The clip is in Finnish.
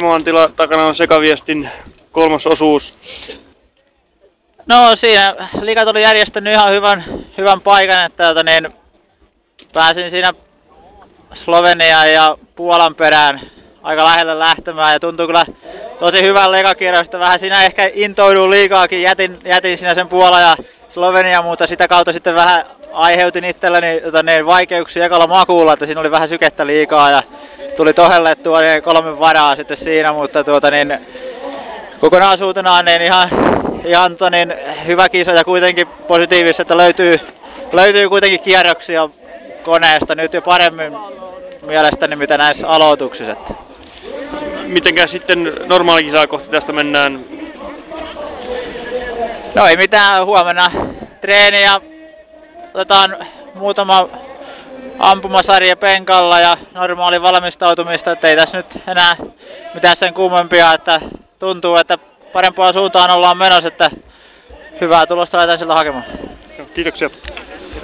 Timo Antila, takana on Sekaviestin 3. osuus. No siinä liigat oli järjestänyt ihan hyvän paikan, että pääsin siinä Slovenian ja Puolan perään aika lähellä lähtemään ja tuntui kyllä tosi hyvän lekakierrosta. Vähän siinä ehkä intouduin liikaakin, jätin siinä sen Puolan ja Slovenia, mutta sitä kautta sitten vähän aiheutin itselleni vaikeuksia ekalla makuulla, että siinä oli vähän sykettä liikaa ja tuli tohellettua 3 varaa sitten siinä, mutta kokonaisuutenaan ihan hyvä kisa ja kuitenkin positiivista, että löytyy kuitenkin kierroksia koneesta nyt jo paremmin mielestäni mitä näissä aloituksissa. Mitenkä sitten normaalikisaa kohti tästä mennään? No ei mitään, huomenna treeni ja otetaan muutama ampumasarja penkalla ja normaali valmistautumista, että ei tässä nyt enää mitään sen kummempia, että tuntuu, että parempaan suuntaan ollaan menossa, että hyvää tulosta lähdetään sillä hakemaan. Kiitoksia.